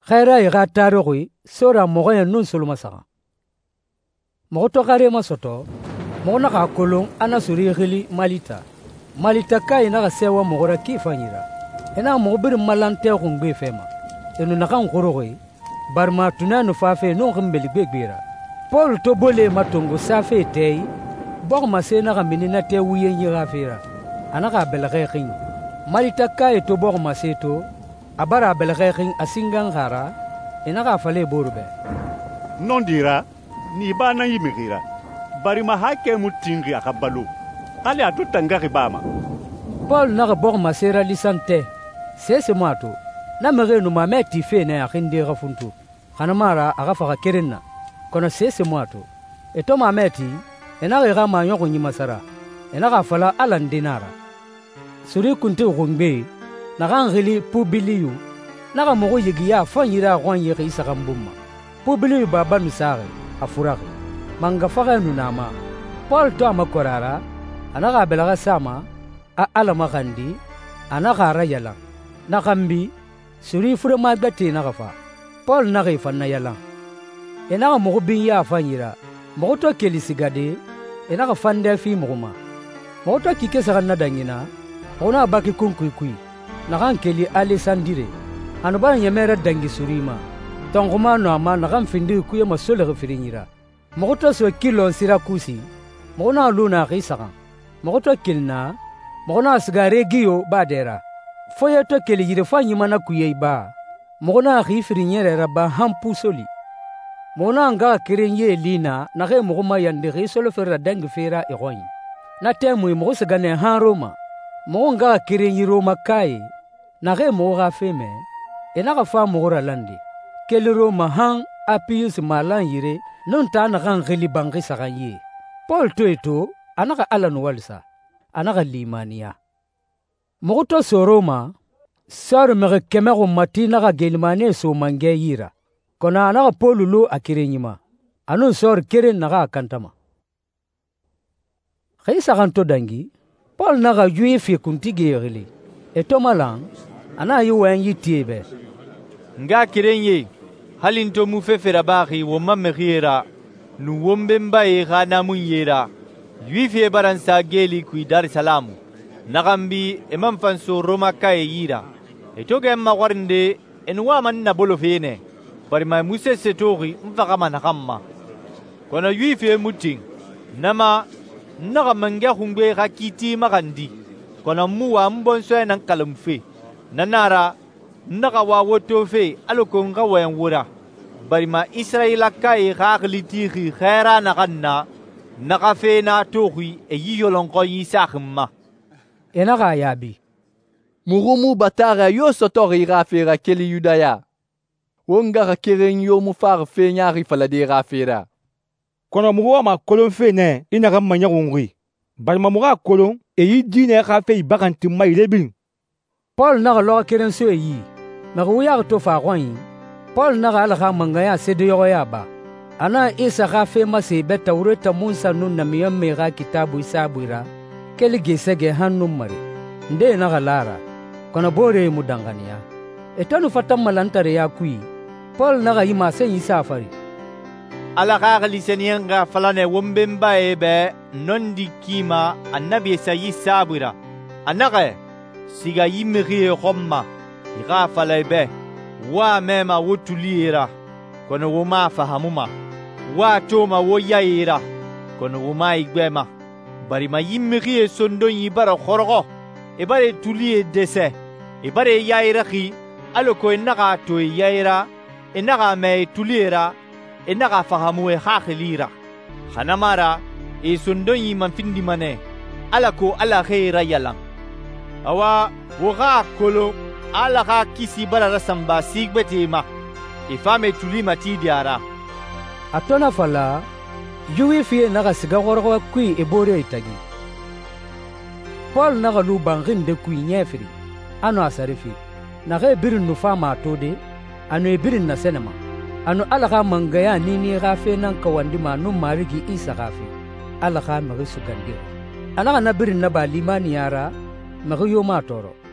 khaira iga tarogui sora mogoya nun sulmasaka mogoto kare masoto mogona ka kolong ana suri khili malita kai na sewa mogora kifanyira ena mogobir malante khungbe fema enu nakan khorogui barma tunanu fafe no khambeli begbera Paul to bole matongo safe tei bog masena ka minina te wiye nyira fera anaka belghekin malita kai to bog maseto abara belghekin asingan khara enaka fale borbe non dira ni bana yimigira bari ma hake mutingi akabalu ale atutanga ribama Paul na bog masera lisante sese mato na merenu mameti fe na khinde gafuntu kanamara agafa kerenna kono sese mato eto mameti enaka ga manyo ko nyimasara enaka fala alandinara suri kunti gongbe na gangeli pubiliyu na mogo yigiya fanyira gwanye isa gambumma pubiliyu baba misare afuraki manga faga nunama Paul to amakorara anaka belaga sama alama kandi anaka rayala nakambi suri fure madati nakafa Paul naka fanna yala enaka mogo binya fanyira mogo to kelisigade enaka fande fi mogoma mogo to kikesa na dangina ona baki kunkui nakan keli alessandire anubara nyamera dangi surima tongoma no ama nakan findi kuye masole refirinyira mogoto so kilo sirakusi mogona luna kisaka mogoto kilna mogona sigare giyo badera foye to keli yire fanyi mana kuye ba mogona khifirinyere raba hampusoli mona nga kirenye lina na ge mogoma yande risolo ferra dangi fera egoin na temu mo sigane han Roma mo nga kirenyi Roma kai na ge mo ga feme enaka fa mogora landi keli Roma han apius malan yire non ta na gan geli bangi sagaye Paul toeto anaka alanu walsa anaka limania mogoto so Roma sar mere kemero matina ga gelmane so mange yira kona anaka Paul lo akirenyima anu sor keren naga kantama khaisa ganto dangi Paul naga juifi kuntige gele eto malang ana yuwen yitiebe nga kirenye halinto mu fefera bagi wo mamegera nu wombe mbaye gana munyera juifi baransa geli ku Dar es Salaam nagambi emam fanso Roma kai yira eto ga magwarnde enwa man na bolo fene bari ma muse setori mfaka manakamma kona juifi muting nama naga manga hungbe rakiti magandi kona muwa mbonso nan kalamfe nanara naga wa woto fe alokonga wayan wura bari ma Israila kai ghagliti khaira naganna naga fe na tohi e yiyolon ko yisakhma enaga yabi murumu batara yo sotori rafera keli yudaya wonga keren yo mu far fe nyari falade rafera kono muwa ma kolon fe ne inaga manya ngui bari ma muga kolon e yidine ka fe bakanti mai lebin Paul naga lo keren so yi naga wuya to fa gwan Paul naga alga mangaya sedeyo ya ba ana isa ka fe mase beta ureta Musa nun na miyamme ga kitabu isabuira keli gesege hannum mare nde naga lara kono bore mu dangania etanu fatam malantare ya kui Paul naga yima sen isafari ala gagali senyenga falane wombe mbaye be nondi kima annabi sayi sabira anaka siga yimri khomma iga falaibe wa mema wutulira kono woma fahamuma wa toma woyaira kono woma igbema bari ma yimri sondo yibara khorgo e bare tulie dese e bare yaira khi aloko enaka to yaira enaka me tulira enaka fahamu e khakhilira khanamara e sondo yiman findi mane alako ala khaira yalang awa woga kolo ala ka kisi bara rasamba sigbete ma ifame tulima tidiara atona fala juwi fi naga siga gorgo kui e bore itagi Paul naga lu bangin de kui nyefri ano asarifi naga birin nu fama tode ano e birin na senema ano ala ka mangaya nini gafe nan kawandi ma nu marigi isa gafe ala ka magi sugandi ana na birin na balimani yara mago yo matoro